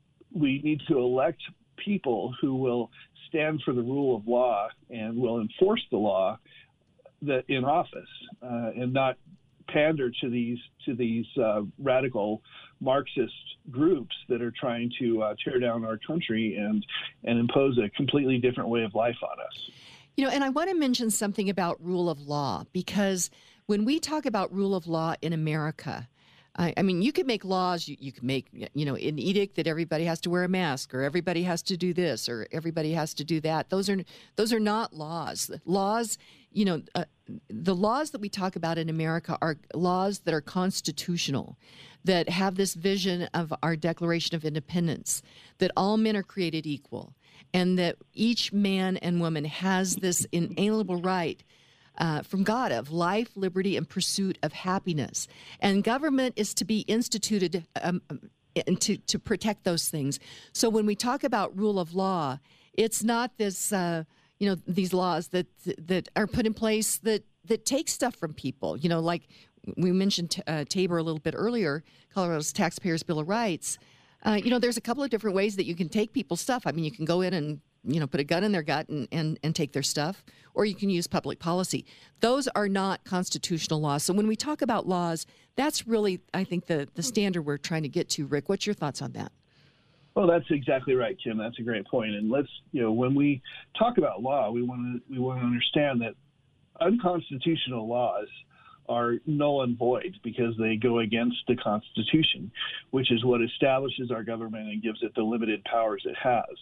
We need to elect people who will stand for the rule of law and will enforce the law that in office, uh, and not pander to these to these uh, radical Marxist groups that are trying to uh, tear down our country and and impose a completely different way of life on us. You know, and I want to mention something about rule of law, because when we talk about rule of law in America, I, I mean, you could make laws, you, you could make, you know, an edict that everybody has to wear a mask, or everybody has to do this, or everybody has to do that. Those are those are not laws. Laws, you know, uh, the laws that we talk about in America are laws that are constitutional, that have this vision of our Declaration of Independence, that all men are created equal, and that each man and woman has this inalienable right Uh, from God of life, liberty, and pursuit of happiness. And government is to be instituted um, to, to protect those things. So when we talk about rule of law, it's not this, uh, you know, these laws that that are put in place that, that take stuff from people. You know, like we mentioned uh, Tabor a little bit earlier, Colorado's Taxpayers' Bill of Rights. Uh, you know, there's a couple of different ways that you can take people's stuff. I mean, you can go in and you know, put a gun in their gut and, and, and take their stuff, or you can use public policy. Those are not constitutional laws. So when we talk about laws, that's really, I think, the, the standard we're trying to get to. Rick, what's your thoughts on that? Well, that's exactly right, Kim. That's a great point. And let's, you know, when we talk about law, we want to we want to understand that unconstitutional laws are null and void because they go against the Constitution, which is what establishes our government and gives it the limited powers it has.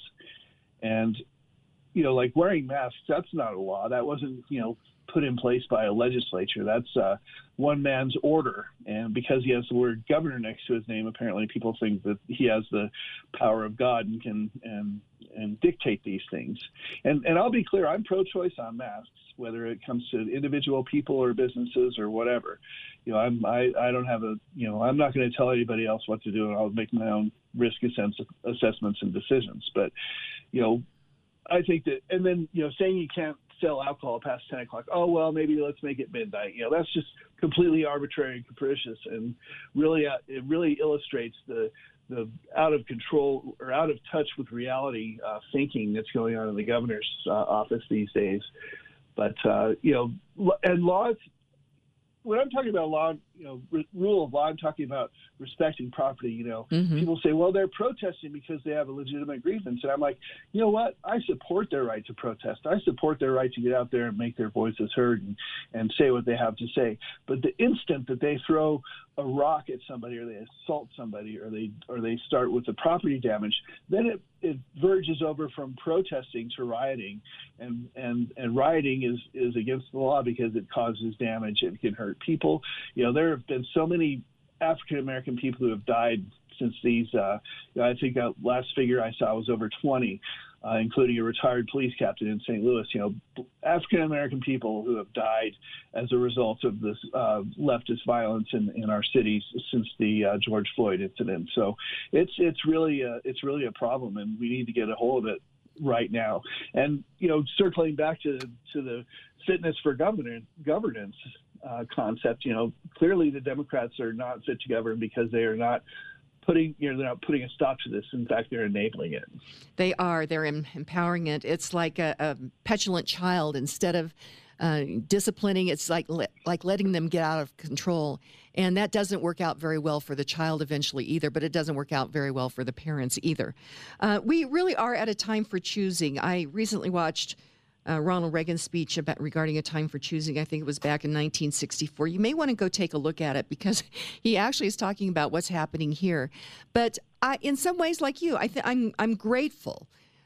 And, you know, like wearing masks, that's not a law. That wasn't, you know, put in place by a legislature. That's uh, one man's order. And because he has the word governor next to his name, apparently people think that he has the power of God and can and and dictate these things. And and I'll be clear, I'm pro-choice on masks, whether it comes to individual people or businesses or whatever. You know, I'm I, I don't have a you know I'm not going to tell anybody else what to do, and I'll make my own risk assess- assessments and decisions. But you know, I think that, and then you know, saying you can't sell alcohol past ten o'clock. Oh well, maybe let's make it midnight. You know, that's just completely arbitrary and capricious, and really, uh, it really illustrates the the out of control or out of touch with reality uh, thinking that's going on in the governor's uh, office these days. But uh, you know, and laws. When I'm talking about law, you know, r- rule of law, I'm talking about respecting property. You know, mm-hmm. People say, well, they're protesting because they have a legitimate grievance. And I'm like, you know what? I support their right to protest. I support their right to get out there and make their voices heard and, and say what they have to say. But the instant that they throw a rock at somebody or they assault somebody or they or they start with the property damage, then it, it verges over from protesting to rioting. And, and, and rioting is, is against the law because it causes damage. It can hurt people. You know, there have been so many African-American people who have died since these, uh, I think the last figure I saw was over twenty, uh, including a retired police captain in Saint Louis. You know, African-American people who have died as a result of this uh, leftist violence in, in our cities since the uh, George Floyd incident. So it's it's really a, it's really a problem, and we need to get a hold of it right now. And, you know, circling back to to the fitness for governance, governance uh, concept, you know, clearly the Democrats are not fit to govern because they are not putting, you know, they're not putting a stop to this. In fact, they're enabling it. They are. They're em- empowering it. It's like a, a petulant child. Instead of uh, disciplining, it's like le- like letting them get out of control. And that doesn't work out very well for the child eventually either, but it doesn't work out very well for the parents either. Uh, we really are at a time for choosing. I recently watched uh, Ronald Reagan's speech about regarding a time for choosing. I think it was back in nineteen sixty-four. You may want to go take a look at it because he actually is talking about what's happening here. But I, in some ways, like you, I th- I'm I'm grateful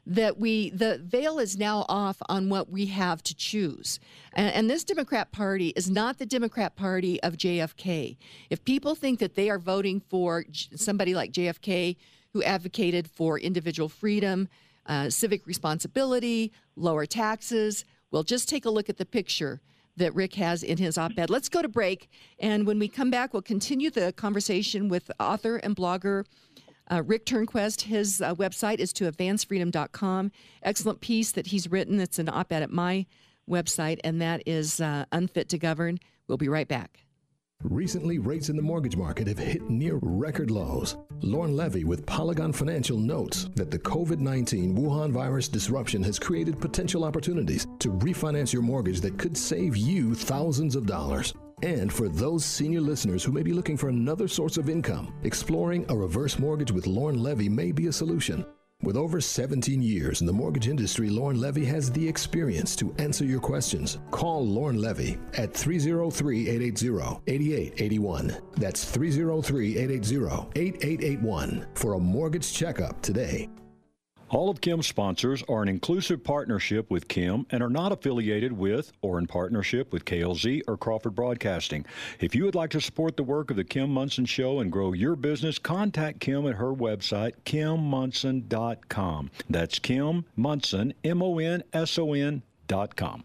that we the veil is now off on what we have to choose. And, and this Democrat Party is not the Democrat Party of J F K. If people think that they are voting for somebody like J F K who advocated for individual freedom, uh, civic responsibility, lower taxes, well, just take a look at the picture that Rick has in his op-ed. Let's go to break, and when we come back, we'll continue the conversation with author and blogger Uh, Rick Turnquist. His uh, website is to advance freedom dot com. Excellent piece that he's written. It's an op-ed at my website, and that is uh, Unfit to Govern. We'll be right back. Recently, rates in the mortgage market have hit near record lows. Lauren Levy with Polygon Financial notes that the COVID nineteen Wuhan virus disruption has created potential opportunities to refinance your mortgage that could save you thousands of dollars. And for those senior listeners who may be looking for another source of income, exploring a reverse mortgage with Lauren Levy may be a solution. With over seventeen years in the mortgage industry, Lauren Levy has the experience to answer your questions. Call Lauren Levy at three oh three, eight eight zero, eight eight eight one. That's three oh three, eight eight zero, eight eight eight one for a mortgage checkup today. All of Kim's sponsors are an inclusive partnership with Kim and are not affiliated with or in partnership with K L Z or Crawford Broadcasting. If you would like to support the work of the Kim Monson Show and grow your business, contact Kim at her website, kim monson dot com. That's Kim Monson, M O N S O N dot com.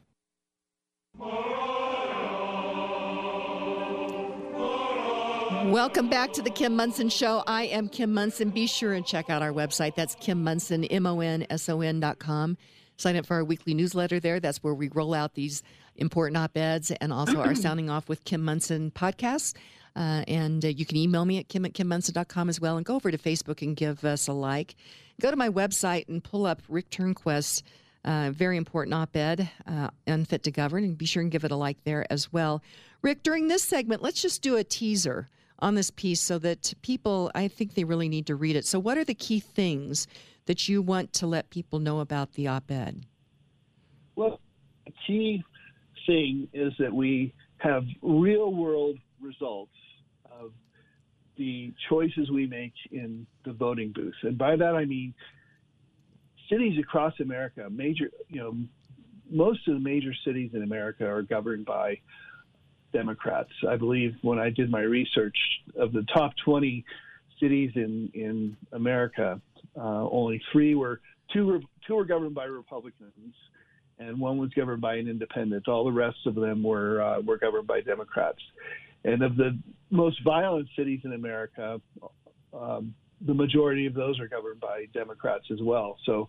Welcome back to the Kim Monson Show. I am Kim Monson. Be sure and check out our website. That's Kim Monson, M O N S O N dot com. Sign up for our weekly newsletter there. That's where we roll out these important op-eds and also our Sounding Off with Kim Monson podcasts. Uh, and uh, you can email me at kim at kim monson dot com as well. And go over to Facebook and give us a like. Go to my website and pull up Rick Turnquist's uh, very important op-ed, uh, Unfit to Govern, and be sure and give it a like there as well. Rick, during this segment, let's just do a teaser on this piece so that people, I think they really need to read it. So what are the key things that you want to let people know about the op-ed? Well, the key thing is that we have real-world results of the choices we make in the voting booth. And by that I mean cities across America, major, you know, most of the major cities in America are governed by Democrats. I believe when I did my research of the top twenty cities in, in America, uh, only three were, two were, two were governed by Republicans and one was governed by an independent. All the rest of them were, uh, were governed by Democrats. And of the most violent cities in America, um, the majority of those are governed by Democrats as well. So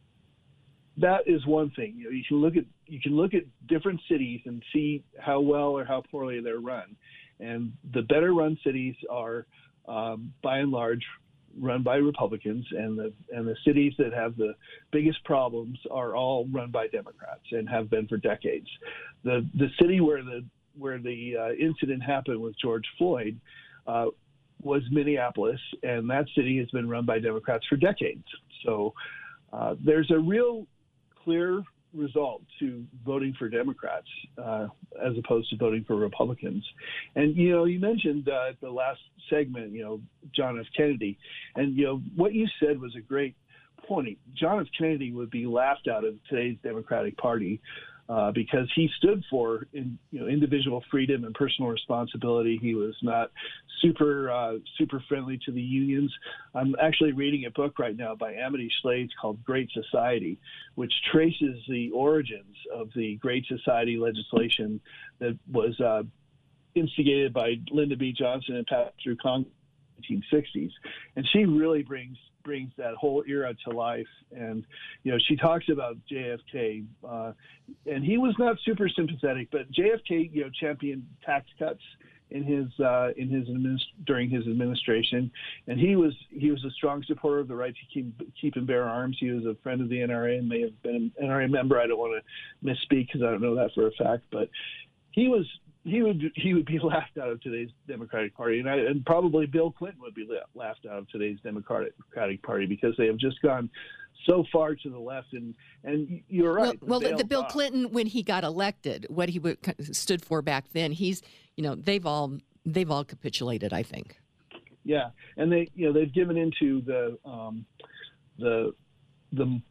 that is one thing. You know, you can look at you can look at different cities and see how well or how poorly they're run. And the better run cities are, um, by and large, run by Republicans, and the and the cities that have the biggest problems are all run by Democrats and have been for decades. The the city where the where the uh, incident happened with George Floyd uh, was Minneapolis, and that city has been run by Democrats for decades. So uh, there's a real clear result to voting for Democrats uh, as opposed to voting for Republicans. And, you know, you mentioned uh, the last segment, you know, John F. Kennedy. And, you know, what you said was a great point. John F. Kennedy would be laughed out of today's Democratic Party uh, because he stood for, in, you know, individual freedom and personal responsibility. He was not super uh, super friendly to the unions. I'm actually reading a book right now by Amity Shlades called Great Society, which traces the origins of the Great Society legislation that was uh, instigated by Lyndon B. Johnson and passed through Congress in the nineteen sixties. And she really brings brings that whole era to life. And, you know, she talks about J F K, uh, and he was not super sympathetic, but J F K, you know, championed tax cuts in his uh, in his administ- during his administration, and he was he was a strong supporter of the right to keep keep and bear arms. He was a friend of the N R A and may have been an N R A member. I don't want to misspeak because I don't know that for a fact, but he was he would he would be laughed out of today's Democratic Party, and I, and probably Bill Clinton would be laughed out of today's Democratic Party because they have just gone so far to the left. And and you're right. Well, well the, the Bill off. Clinton, when he got elected, what he would, stood for back then, he's you know they've all they've all capitulated, I think. Yeah, and they you know they've given into the um, the the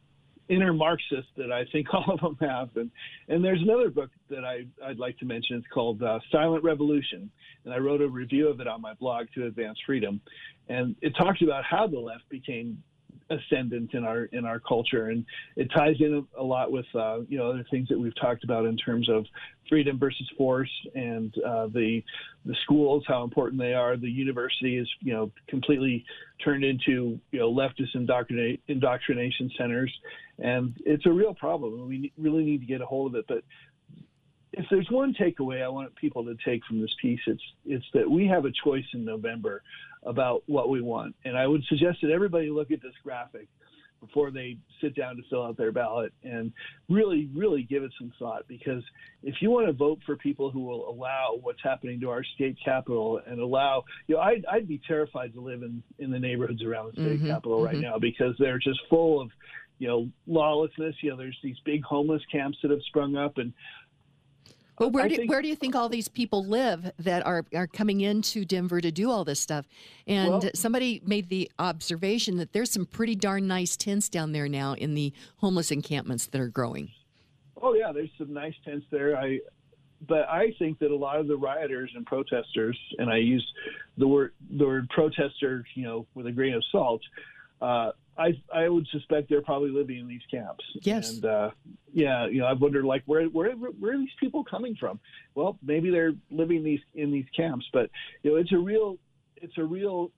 inner Marxist that I think all of them have. And, and there's another book that I, I'd like to mention. It's called uh, Silent Revolution. And I wrote a review of it on my blog, To Advance Freedom. And it talks about how the left became ascendant in our in our culture, and it ties in a lot with uh, you know other things that we've talked about in terms of freedom versus force, and uh, the the schools, how important they are. The university is you know completely turned into you know leftist indoctrinate, indoctrination centers, and it's a real problem. We really need to get a hold of it. But if there's one takeaway I want people to take from this piece, it's it's that we have a choice in November about what we want. And I would suggest that everybody look at this graphic before they sit down to fill out their ballot and really, really give it some thought. Because if you want to vote for people who will allow what's happening to our state capital and allow, you know, I'd, I'd be terrified to live in, in the neighborhoods around the state mm-hmm, capital right mm-hmm. now, because they're just full of, you know, lawlessness. You know, there's these big homeless camps that have sprung up, and Well, where do, think, where do you think all these people live that are, are coming into Denver to do all this stuff? And well, somebody made the observation that there's some pretty darn nice tents down there now in the homeless encampments that are growing. Oh, yeah, there's some nice tents there. I, But I think that a lot of the rioters and protesters, and I use the word, the word protester, you know, with a grain of salt, uh, I I would suspect they're probably living in these camps. Yes. And uh, yeah, you know, I've wondered like where where where are these people coming from? Well, maybe they're living these in these camps, but you know, it's a real it's a real.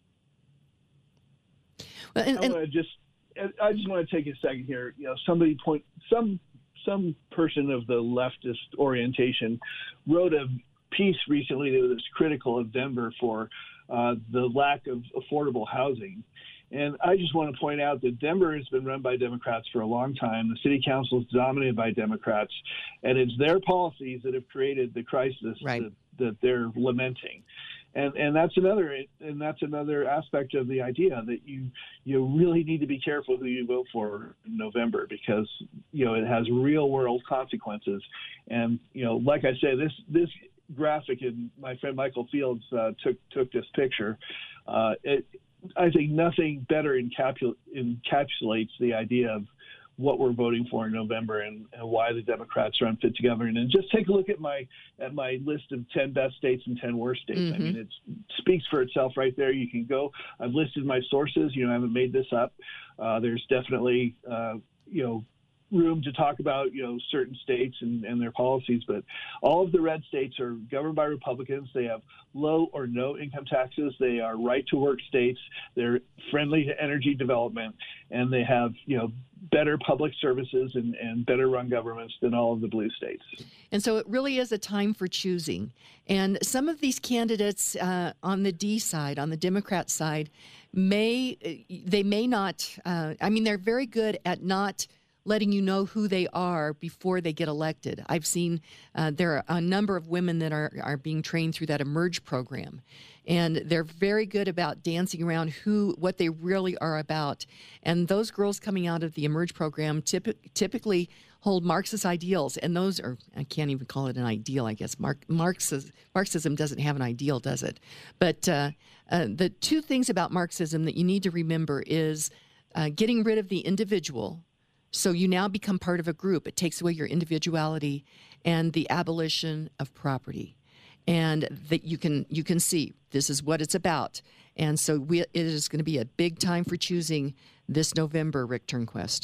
Well, and, I want to just I just want to take a second here. You know, somebody point some some person of the leftist orientation wrote a piece recently that was critical of Denver for uh, the lack of affordable housing. And I just want to point out that Denver has been run by Democrats for a long time. The city council is dominated by Democrats, and it's their policies that have created the crisis right. that, that they're lamenting. And and that's another and that's another aspect of the idea that you you really need to be careful who you vote for in November, because you know it has real world consequences. And you know, like I say, this this graphic, and my friend Michael Fields uh, took took this picture. Uh, it, I think nothing better encapsul- encapsulates the idea of what we're voting for in November, and, and why the Democrats are unfit to govern. And just take a look at my at my list of ten best states and ten worst states. Mm-hmm. I mean, it speaks for itself right there. You can go. I've listed my sources. You know, I haven't made this up. Uh, there's definitely uh, you know. room to talk about, you know, certain states and, and their policies, but all of the red states are governed by Republicans. They have low or no income taxes. They are right-to-work states. They're friendly to energy development, and they have, you know, better public services and, and better run governments than all of the blue states. And so it really is a time for choosing. And some of these candidates uh, on the D side, on the Democrat side, may, they may not, uh, I mean, they're very good at not letting you know who they are before they get elected. I've seen uh, there are a number of women that are, are being trained through that Emerge program, and they're very good about dancing around who, what they really are about. And those girls coming out of the Emerge program typ- typically hold Marxist ideals, and those are, I can't even call it an ideal, I guess. Mark, Marxism, Marxism doesn't have an ideal, does it? But uh, uh, the two things about Marxism that you need to remember is uh, getting rid of the individual. So you now become part of a group. It takes away your individuality, and the abolition of property. And that you can you can see this is what it's about. And so we, it is going to be a big time for choosing this November, Rick Turnquist.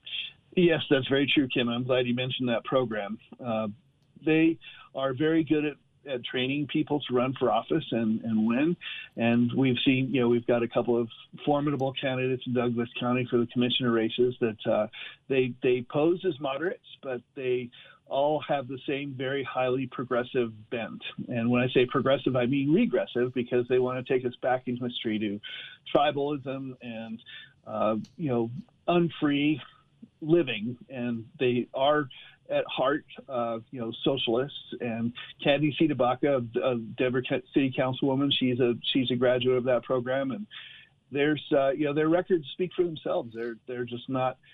Yes, that's very true, Kim. I'm glad you mentioned that program. Uh, they are very good at at training people to run for office and, and win. And we've seen, you know, we've got a couple of formidable candidates in Douglas County for the commissioner races that uh, they they pose as moderates, but they all have the same very highly progressive bent. And when I say progressive, I mean regressive, because they want to take us back in history to tribalism and, uh, you know, unfree living. And they are at heart, uh, you know, socialists. And Candy Tabaka, a Denver City Councilwoman, she's a she's a graduate of that program, and there's uh, you know their records speak for themselves. They're they're just not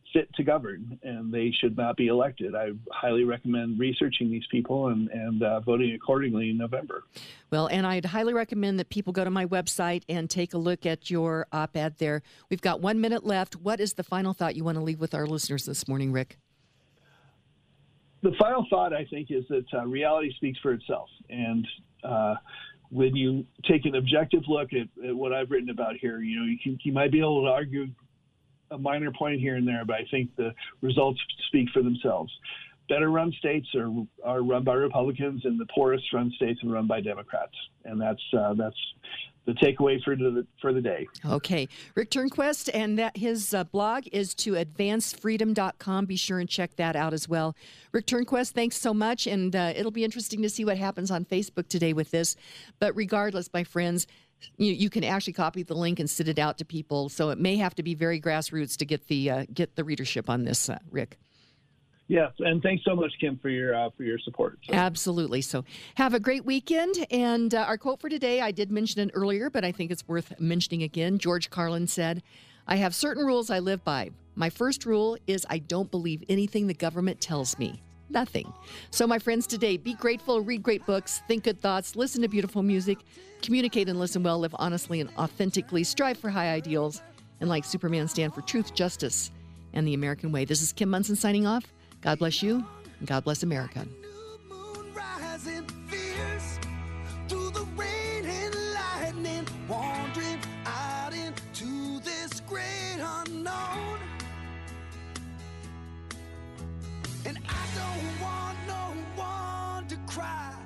fit to govern, and they should not be elected. I highly recommend researching these people and, and uh, voting accordingly in November. Well, and I'd highly recommend that people go to my website and take a look at your op-ed there. We've got one minute left. What is the final thought you want to leave with our listeners this morning, Rick? The final thought, I think, is that uh, reality speaks for itself. And uh, when you take an objective look at, at what I've written about here, you know, you, can, you might be able to argue a minor point here and there, but I think the results speak for themselves. Better run states are are run by Republicans, and the poorest run states are run by Democrats, and that's uh, that's the takeaway for the for the day. Okay, Rick Turnquist, and that his uh, blog is to advance freedom dot com. Be sure and check that out as well. Rick Turnquist, thanks so much, and uh, it'll be interesting to see what happens on Facebook today with this. But regardless, my friends, You, you can actually copy the link and send it out to people. So it may have to be very grassroots to get the uh, get the readership on this, uh, Rick. Yes, and thanks so much, Kim, for your uh, for your support. So. Absolutely. So have a great weekend. And uh, our quote for today, I did mention it earlier, but I think it's worth mentioning again. George Carlin said, "I have certain rules I live by. My first rule is I don't believe anything the government tells me. Nothing." So, my friends, today, be grateful, read great books, think good thoughts, listen to beautiful music, communicate and listen well, live honestly and authentically, strive for high ideals, and like Superman, stand for truth, justice, and the American way. This is Kim Monson signing off. God bless you, and God bless America. And I don't want no one to cry.